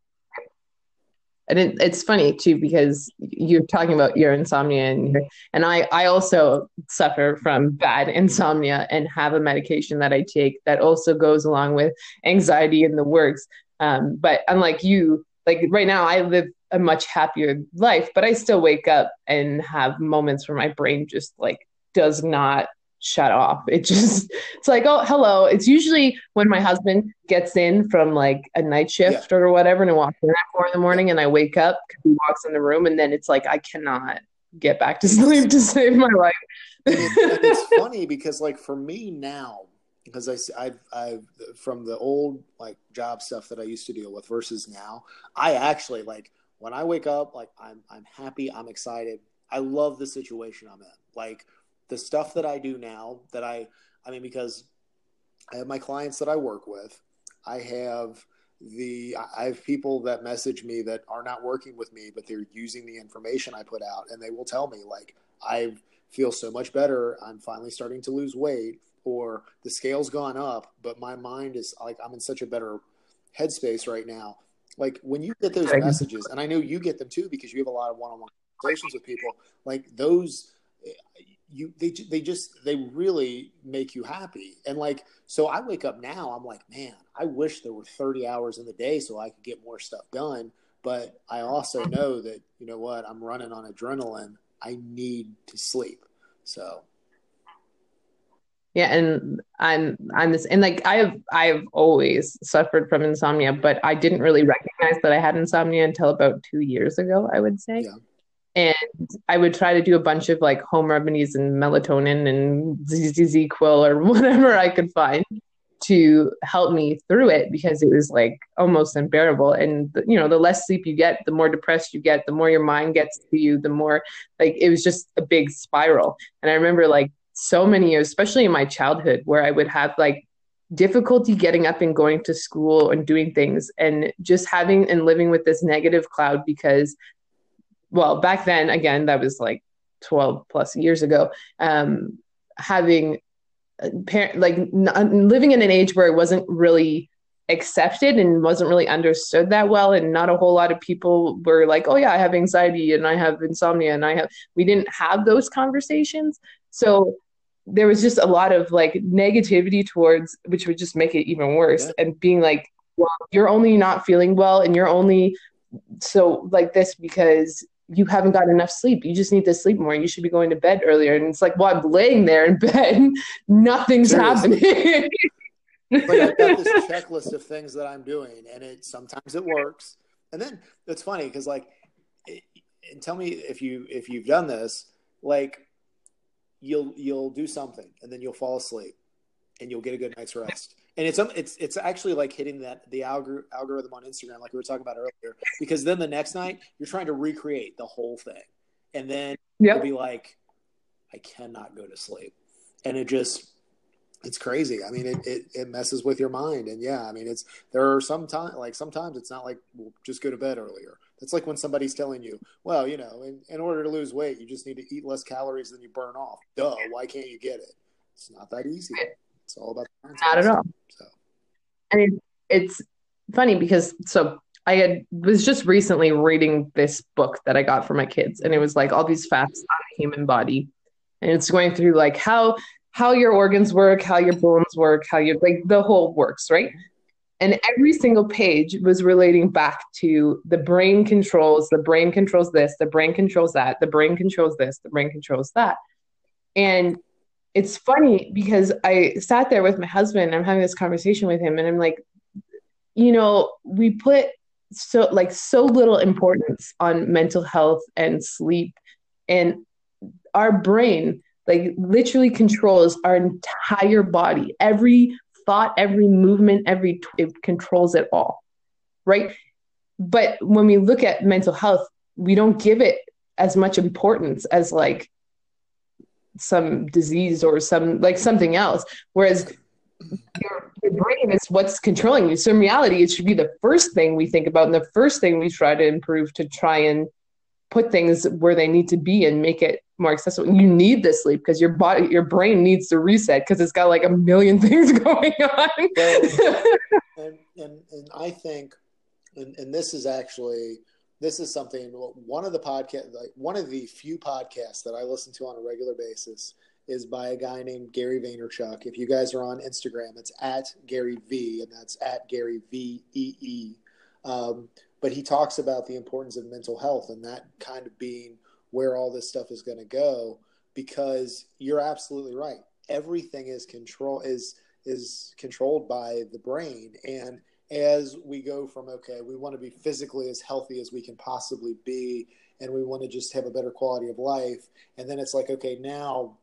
And it, it's funny too, because you're talking about your insomnia and, and I, I also suffer from bad insomnia and have a medication that I take that also goes along with anxiety in the works. Um, but unlike you, like right now I live a much happier life, but I still wake up and have moments where my brain just like does not shut off. It just, it's like, oh, hello. It's usually when my husband gets in from like a night shift yeah. or whatever and walks in at four in the morning and I wake up, he walks in the room and then it's like, I cannot get back to sleep to save my life. and it's, and it's funny because like for me now, because I, I've, I've, from the old like job stuff that I used to deal with versus now, I actually like when I wake up, like I'm, I'm happy. I'm excited. I love the situation I'm in. Like, the stuff that I do now that I, I mean, because I have my clients that I work with, I have the, I have people that message me that are not working with me, but they're using the information I put out and they will tell me like, I feel so much better. I'm finally starting to lose weight or the scale's gone up, but my mind is like, I'm in such a better headspace right now. Like when you get those messages, and I know you get them too, because you have a lot of one-on-one conversations with people like those, you, they, they just, they really make you happy. And like, so I wake up now, I'm like, man, I wish there were thirty hours in the day so I could get more stuff done. But I also know that, you know what, I'm running on adrenaline. I need to sleep. So. Yeah. And I'm, I'm this, and like, I've, I've always suffered from insomnia, but I didn't really recognize that I had insomnia until about two years ago, I would say. Yeah. And I would try to do a bunch of like home remedies and melatonin and Z Z Z Quill or whatever I could find to help me through it because it was like almost unbearable. And, you know, the less sleep you get, the more depressed you get, the more your mind gets to you, the more like it was just a big spiral. And I remember like so many years, especially in my childhood, where I would have like difficulty getting up and going to school and doing things and just having and living with this negative cloud because, well, back then, again, that was like twelve plus years ago, um, having parent like n- living in an age where it wasn't really accepted and wasn't really understood that well, and not a whole lot of people were like, oh yeah, I have anxiety and I have insomnia and I have we didn't have those conversations. So there was just a lot of like negativity towards, which would just make it even worse. Yeah. And being like, well, you're only not feeling well and you're only so like this because you haven't got enough sleep. You just need to sleep more. You should be going to bed earlier. And it's like, well, I'm laying there in bed. Nothing's Seriously. happening. But I've got this checklist of things that I'm doing, and it sometimes it works. And then it's funny because, like, it, and tell me if you if you've done this. Like, you'll you'll do something, and then you'll fall asleep, and you'll get a good night's rest. And it's it's it's actually like hitting that the algor- algorithm on Instagram, like we were talking about earlier. Because then the next night you're trying to recreate the whole thing, and then yep. you'll be like, I cannot go to sleep, and it just. It's crazy. I mean, it, it, it messes with your mind. And yeah, I mean, it's, there are some time, like sometimes it's not like, well, just go to bed earlier. That's like when somebody's telling you, well, you know, in, in order to lose weight, you just need to eat less calories than you burn off. Duh. Why can't you get it? It's not that easy. It's all about the not at all. So, I mean, it's funny because, so I had, was just recently reading this book that I got for my kids, and it was like all these facts on the human body. And it's going through like how, how your organs work, how your bones work, how you like the whole works, right? And every single page was relating back to the brain controls, the brain controls this, the brain controls that, the brain controls this, the brain controls that. And it's funny because I sat there with my husband, and I'm having this conversation with him, and I'm like, you know, we put so like so little importance on mental health and sleep, and our brain like literally controls our entire body. Every thought, every movement, every, t- it controls it all. Right. But when we look at mental health, we don't give it as much importance as like some disease or some, like something else. Whereas your, your brain is what's controlling you. So in reality, it should be the first thing we think about and the first thing we try to improve to try and put things where they need to be and make it more accessible. You need the sleep because your body, your brain needs to reset because it's got like a million things going on. Well, and, and and I think, and, and this is actually, this is something, one of the podcast, like one of the few podcasts that I listen to on a regular basis is by a guy named Gary Vaynerchuk. If you guys are on Instagram, it's at Gary V, and that's at Gary V E E. Um, But he talks about the importance of mental health and that kind of being where all this stuff is going to go, because you're absolutely right. Everything is control is is controlled by the brain. And as we go from, okay, we want to be physically as healthy as we can possibly be, and we want to just have a better quality of life. And then it's like, okay, now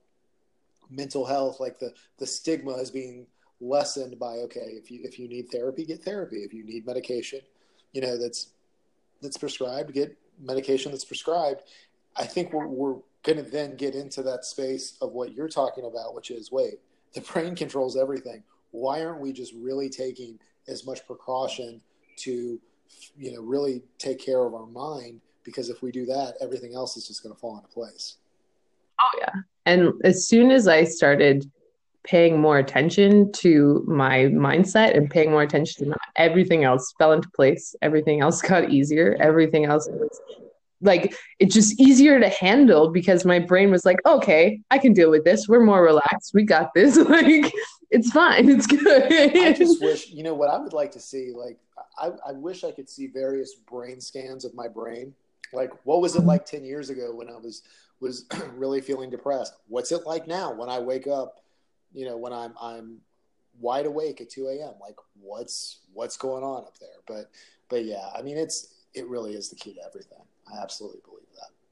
mental health, like the, the stigma is being lessened by, okay, if you if you need therapy, get therapy. If you need medication, you know, that's that's prescribed, get medication that's prescribed. I think we're, we're going to then get into that space of what you're talking about, which is, wait, the brain controls everything. Why aren't we just really taking as much precaution to, you know, really take care of our mind? Because if we do that, everything else is just going to fall into place. Oh, yeah. And as soon as I started paying more attention to my mindset and paying more attention to that, everything else fell into place. Everything else got easier. Everything else was like, it's just easier to handle because my brain was like, okay, I can deal with this. We're more relaxed. We got this. Like, it's fine. It's good. I just wish, you know, what I would like to see, like, I, I wish I could see various brain scans of my brain. Like, what was it like ten years ago when I was, was really feeling depressed? What's it like now when I wake up, you know, when I'm, I'm wide awake at two a.m., like what's, what's going on up there? But, but yeah, I mean, it's, it really is the key to everything. I absolutely believe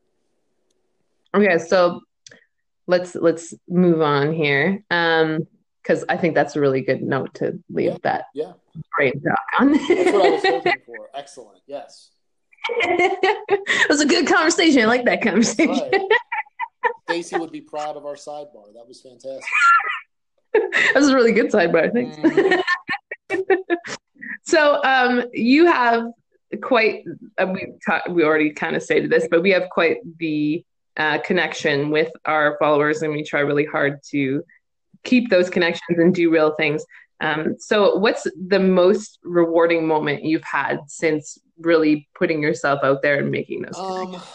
that. Okay. So let's, let's move on here. Um, because I think that's a really good note to leave yeah, that yeah. brain talk on. That's what I was hoping for. Excellent. Yes. It was a good conversation. I like that conversation. Right. Stacy would be proud of our sidebar. That was fantastic. That was a really good sidebar. Thanks. Mm-hmm. So um, you have quite, uh, we ta- we already kind of stated this, but we have quite the uh, connection with our followers, and we try really hard to keep those connections and do real things. Um, so what's the most rewarding moment you've had since really putting yourself out there and making those connections? Um,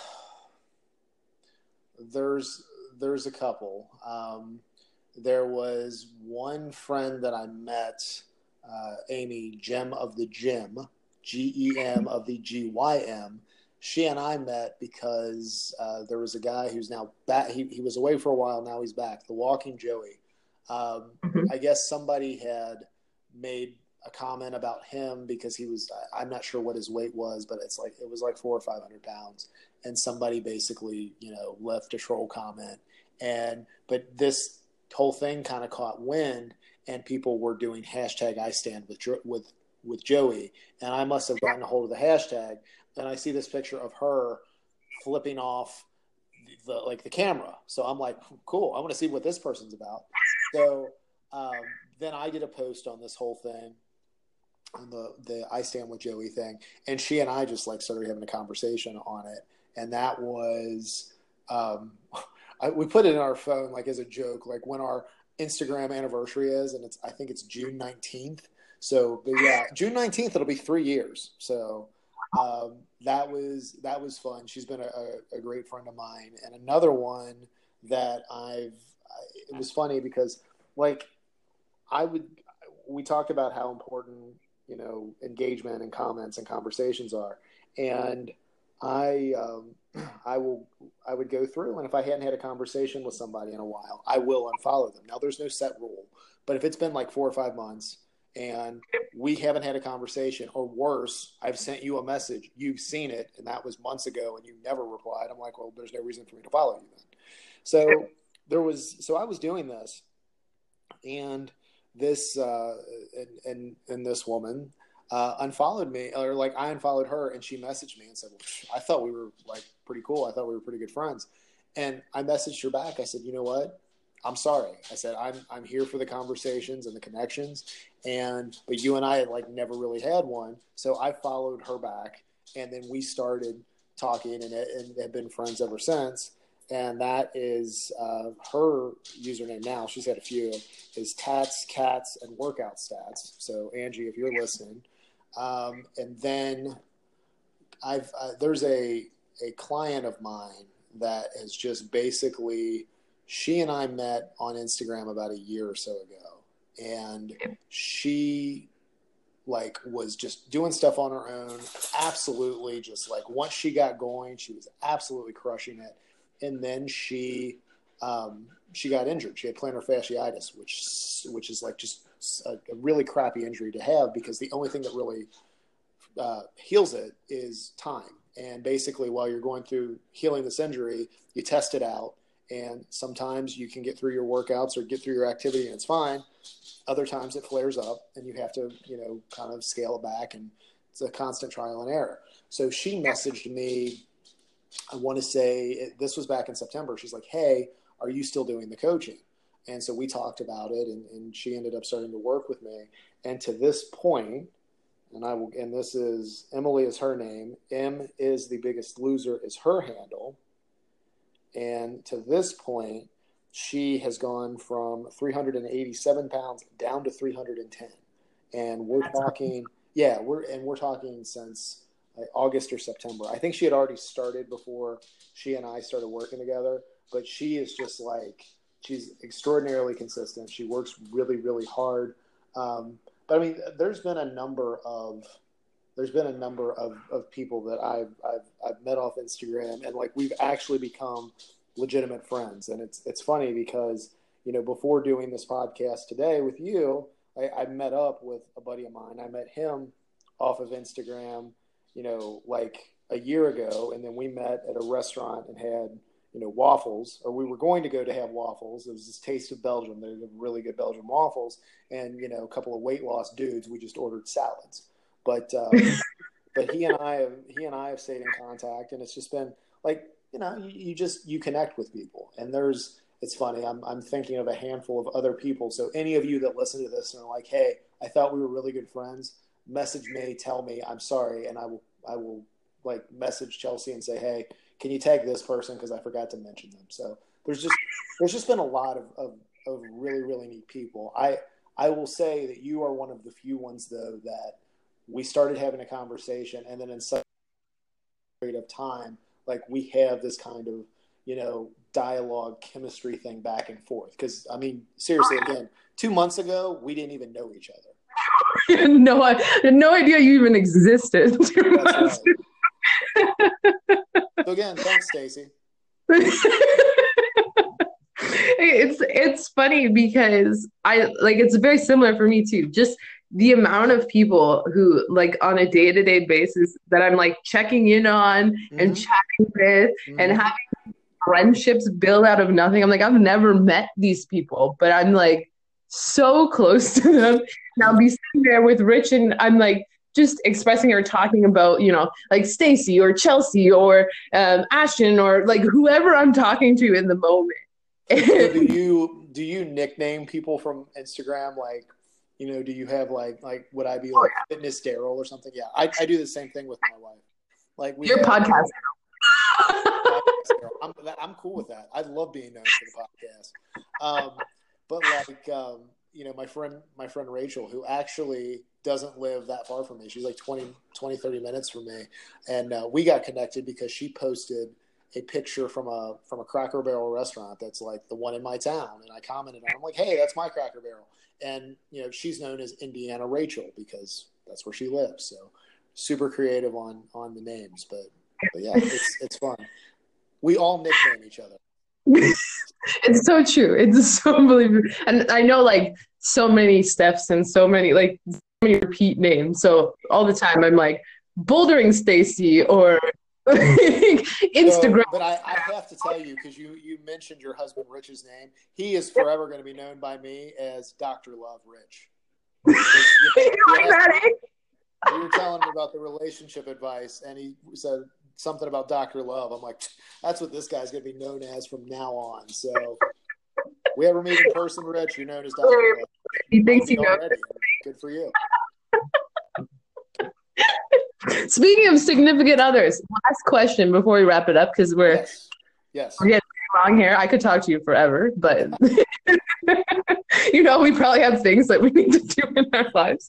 there's, there's a couple. Um, there was one friend that I met, uh, Amy, Gem of the Gym, G E M of the G Y M. She and I met because uh, there was a guy who's now back. He, he was away for a while. Now he's back. The Walking Joey. Um, mm-hmm. I guess somebody had made a comment about him because he was, I'm not sure what his weight was, but it's like, it was like four or five hundred pounds. And somebody basically, you know, left a troll comment. And, but this whole thing kind of caught wind, and people were doing hashtag I stand with, with, with Joey. And I must have gotten a hold of the hashtag. And I see this picture of her flipping off the, like the camera. So I'm like, cool. I want to see what this person's about. So um, then I did a post on this whole thing, on the, the I stand with Joey thing. And she and I just like started having a conversation on it. And that was, um, I, we put it in our phone, like as a joke, like when our Instagram anniversary is, and it's, I think it's June nineteenth. So, but yeah, June nineteenth, it'll be three years. So um, that was, that was fun. She's been a, a great friend of mine. And another one that I've, it was funny because like I would, we talked about how important, you know, engagement and comments and conversations are. And I, um, I will, I would go through, and if I hadn't had a conversation with somebody in a while, I will unfollow them. Now there's no set rule, but if it's been like four or five months and we haven't had a conversation, or worse, I've sent you a message, you've seen it, and that was months ago and you never replied, I'm like, well, there's no reason for me to follow you then. So there was, so I was doing this, and this, uh, and, and, and this woman, uh, unfollowed me, or like I unfollowed her, and she messaged me and said, well, I thought we were like pretty cool. I thought we were pretty good friends. And I messaged her back. I said, you know what? I'm sorry. I said, I'm, I'm here for the conversations and the connections. And, but you and I had like never really had one. So I followed her back, and then we started talking, and, and have been friends ever since. And that is uh, her username now. She's had a few, is Tats, Cats, and Workout Stats. So Angie, if you're listening. Um, and then I've, uh, there's a, a client of mine that has just basically, she and I met on Instagram about a year or so ago. And she like was just doing stuff on her own. Absolutely. Just like once she got going, she was absolutely crushing it. And then she, um, she got injured. She had plantar fasciitis, which, which is like just a, a really crappy injury to have, because the only thing that really uh, heals it is time. And basically while you're going through healing this injury, you test it out. And sometimes you can get through your workouts or get through your activity and it's fine. Other times it flares up and you have to, you know, kind of scale it back, and it's a constant trial and error. So she messaged me, I want to say this was back in September. She's like, hey, are you still doing the coaching? And so we talked about it, and, and she ended up starting to work with me. And to this point, and I will, and this is, Emily is her name. M is the biggest loser is her handle. And to this point, she has gone from three hundred eighty-seven pounds down to three hundred ten. And we're That's talking, awesome. yeah, we're, and we're talking since like August or September. I think she had already started before she and I started working together, but she is just like, she's extraordinarily consistent. She works really, really hard. Um, but I mean, there's been a number of, there's been a number of, of people that I've, I've, I've met off Instagram, and like, we've actually become legitimate friends. And it's, it's funny because, you know, before doing this podcast today with you, I, I met up with a buddy of mine. I met him off of Instagram, you know, like a year ago. And then we met at a restaurant and had, you know, waffles, or we were going to go to have waffles. It was this Taste of Belgium. They're really good Belgian waffles. And, you know, a couple of weight loss dudes, we just ordered salads. But, uh, but he and I, have, he and I have stayed in contact, and it's just been like, you know, you, you just, you connect with people. And there's, it's funny, I'm, I'm thinking of a handful of other people. So any of you that listen to this and are like, hey, I thought we were really good friends, message me, tell me, I'm sorry. And I will, I will like message Chelsea and say, hey, can you tag this person? Cause I forgot to mention them. So there's just, there's just been a lot of, of, of really, really neat people. I, I will say that you are one of the few ones though, that we started having a conversation, and then in such a period of time, like we have this kind of, you know, dialogue, chemistry thing back and forth. Cause I mean, seriously, again, two months ago, we didn't even know each other. no, I had no idea you even existed. That's right. So again, thanks, Stacy. It's it's funny because I like it's very similar for me too. Just the amount of people who like on a day-to-day basis that I'm like checking in on mm-hmm. and chatting with mm-hmm. and having friendships build out of nothing. I'm like, I've never met these people, but I'm like so close to them. And I'll be sitting there with Rich and I'm like just expressing or talking about, you know, like Stacy or Chelsea or um, Ashton or like whoever I'm talking to in the moment. So do you do you nickname people from Instagram? Like, you know, do you have like like would I be like oh, yeah. Fitness Daryl or something? Yeah, I, I do the same thing with my wife. Like we your podcast. I'm I'm cool with that. I love being known for the podcast. Um, but like um, you know, my friend my friend Rachel, who actually doesn't live that far from me. She's like twenty, twenty, thirty minutes from me. And uh, we got connected because she posted a picture from a from a Cracker Barrel restaurant that's like the one in my town. And I commented on it. I'm like, hey, that's my Cracker Barrel. And, you know, she's known as Indiana Rachel because that's where she lives. So super creative on on the names. But, but yeah, it's it's fun. We all nickname each other. It's so true. It's so unbelievable. And I know like so many Stephs and so many like so many repeat names. So all the time I'm like bouldering Stacy or Instagram. So, but I, I have to tell you, because you, you mentioned your husband Rich's name. He is forever going to be known by me as Doctor Love Rich. You, you, you, you were telling me about the relationship advice, and he said something about Doctor Love. I'm like, that's what this guy's going to be known as from now on. So we ever meet in person, Rich, you're known as Doctor Love. He thinks he knows. Good for you. Speaking of significant others, last question before we wrap it up, because we're, yes. Yes. we're getting long here. I could talk to you forever, but you know, we probably have things that we need to do in our lives.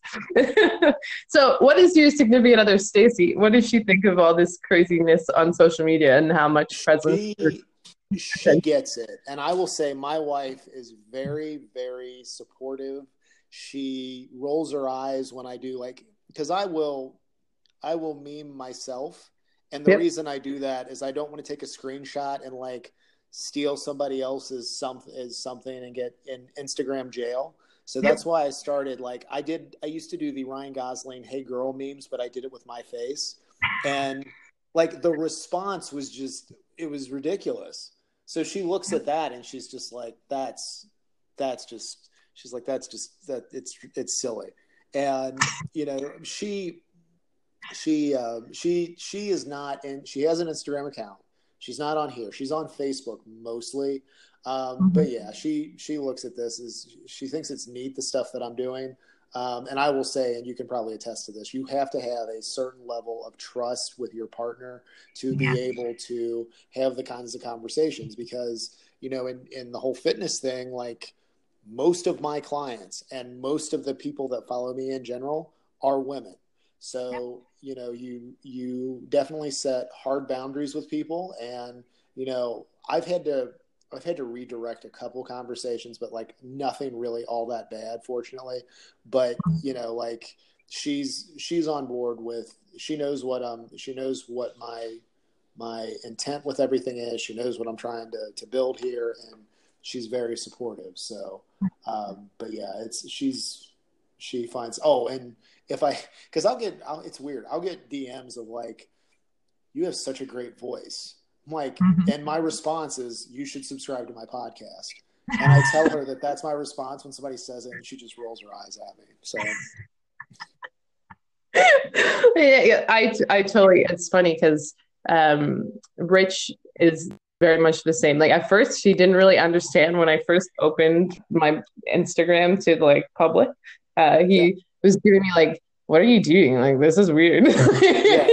So what is your significant other, Stacy? What does she think of all this craziness on social media and how much presence? She, she gets it. And I will say my wife is very, very supportive. She rolls her eyes when I do like, because I will, I will meme myself. And the yep. reason I do that is I don't want to take a screenshot and like steal somebody else's something as something and get in Instagram jail. So yep. that's why I started like I did. I used to do the Ryan Gosling "Hey Girl" memes, but I did it with my face, and like the response was just it was ridiculous. So she looks at that and she's just like, "That's that's just." She's like, "That's just that it's it's silly," and you know she she uh, she she is not in. She has an Instagram account. She's not on here. She's on Facebook mostly. Um, but yeah, she, she looks at this as she thinks it's neat, the stuff that I'm doing. Um, and I will say, and you can probably attest to this, you have to have a certain level of trust with your partner to be able to have the kinds of conversations because, you know, in, in the whole fitness thing, like most of my clients and most of the people that follow me in general are women. So, you know, you, you definitely set hard boundaries with people. And, you know, I've had to, I've had to redirect a couple conversations, but like nothing really all that bad, fortunately. But, you know, like she's, she's on board with, she knows what, um, she knows what my, my intent with everything is. She knows what I'm trying to, to build here, and she's very supportive. So, um, but yeah, it's, she's, she finds, oh, and if I, cause I'll get, I'll, it's weird. I'll get D Ms of like, you have such a great voice. I'm like, mm-hmm. and my response is, you should subscribe to my podcast. And I tell her that that's my response when somebody says it, and she just rolls her eyes at me. So, yeah, yeah, I, I totally, it's funny because um, Rich is very much the same. Like at first she didn't really understand when I first opened my Instagram to like public. Uh, he yeah. was giving me like, what are you doing? Like, this is weird. Yeah.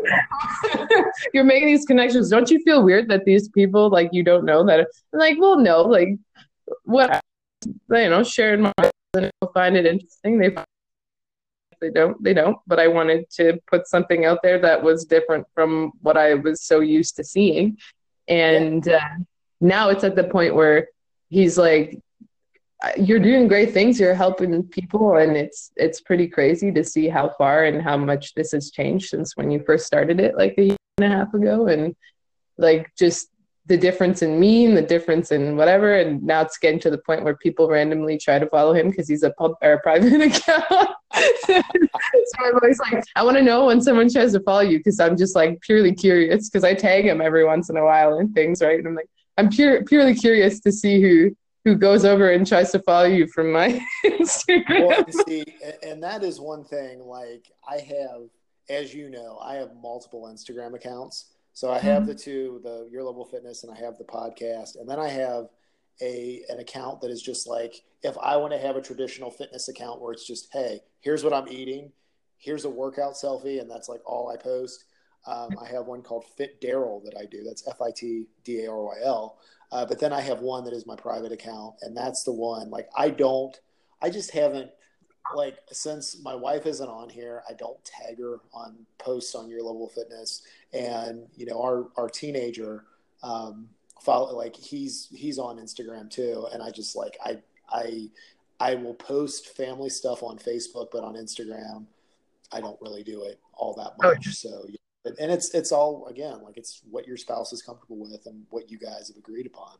You're making these connections. Don't you feel weird that these people like you don't know that? I'm like, well, no, like what, you know, sharing my and find it interesting. They They don't, they don't, but I wanted to put something out there that was different from what I was so used to seeing. And yeah. uh, now it's at the point where he's like, you're doing great things. You're helping people. And it's, it's pretty crazy to see how far and how much this has changed since when you first started it like a year and a half ago. And like, just the difference in me and the difference in whatever. And now it's getting to the point where people randomly try to follow him because he's a pub or a private account. So I'm always like, I want to know when someone tries to follow you because I'm just like purely curious because I tag him every once in a while and things, right? And I'm like, I'm pure, purely curious to see who who goes over and tries to follow you from my Instagram. Well, see, and that is one thing. Like I have, as you know, I have multiple Instagram accounts. So I have the two, the Your Level Fitness, and I have the podcast. And then I have a an account that is just like, if I want to have a traditional fitness account where it's just, hey, here's what I'm eating, here's a workout selfie, and that's like all I post. Um, I have one called Fit Daryl that I do. That's F I T D A R Y L. Uh, but then I have one that is my private account, and that's the one. Like I don't, I just haven't, like since my wife isn't on here, I don't tag her on posts on Your Level Fitness. And, you know, our, our teenager, um, follow, like he's, he's on Instagram too. And I just like, I, I, I will post family stuff on Facebook, but on Instagram, I don't really do it all that much. So, and it's, it's all, again, like it's what your spouse is comfortable with and what you guys have agreed upon.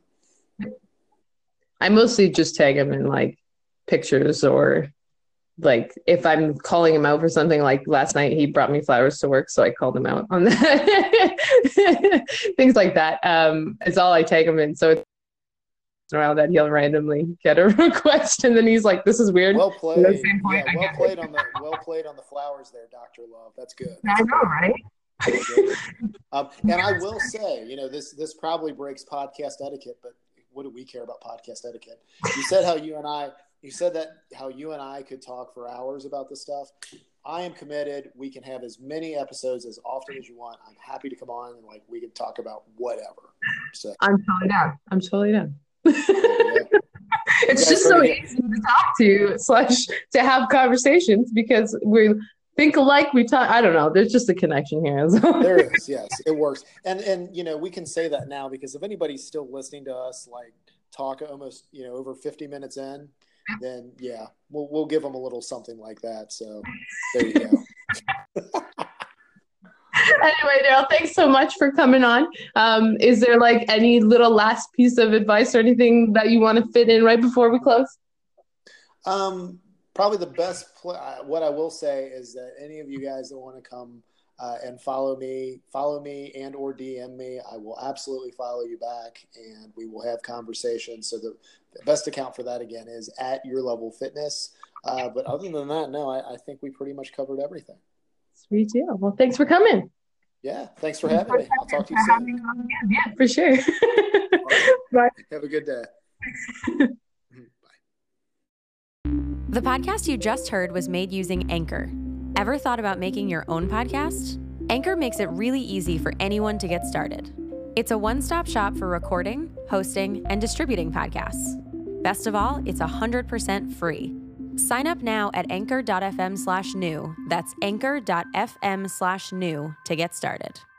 I mostly just tag him in like pictures or like if I'm calling him out for something. Like last night he brought me flowers to work, so I called him out on that. Things like that. Um, it's all I tag him in. So it's around that he'll randomly get a request, and then he's like, "This is weird." Well played. Point, yeah, well played on the well played on the flowers there, Doctor Love. That's good. That's I know, good. Right? um, and I will say, you know, this this probably breaks podcast etiquette, but what do we care about podcast etiquette? You said how you and I. You said that how you and I could talk for hours about this stuff. I am committed. We can have as many episodes as often as you want. I'm happy to come on and like we can talk about whatever. So I'm totally down. I'm totally down. It's just so easy to talk to slash to have conversations because we think alike. We talk. I don't know. There's just a connection here. There is. Yes, it works. And and you know we can say that now because if anybody's still listening to us like talk almost you know over fifty minutes in. Then yeah, we'll we'll give them a little something like that. So there you go. Anyway, Daryl, thanks so much for coming on. Um, is there like any little last piece of advice or anything that you want to fit in right before we close? Um, probably the best. Pl- what I will say is that any of you guys that want to come uh, and follow me, follow me and or D M me, I will absolutely follow you back, and we will have conversations. So the The best account for that, again, is at Your Level Fitness. Uh, but other than that, no, I, I think we pretty much covered everything. Sweet deal. Well, thanks for coming. Yeah, thanks for having me. I'll talk to you soon. Yeah, for sure. Bye. Have a good day. Bye. The podcast you just heard was made using Anchor. Ever thought about making your own podcast? Anchor makes it really easy for anyone to get started. It's a one-stop shop for recording, hosting, and distributing podcasts. Best of all, it's one hundred percent free. Sign up now at anchor.fm slash new. That's anchor.fm slash new to get started.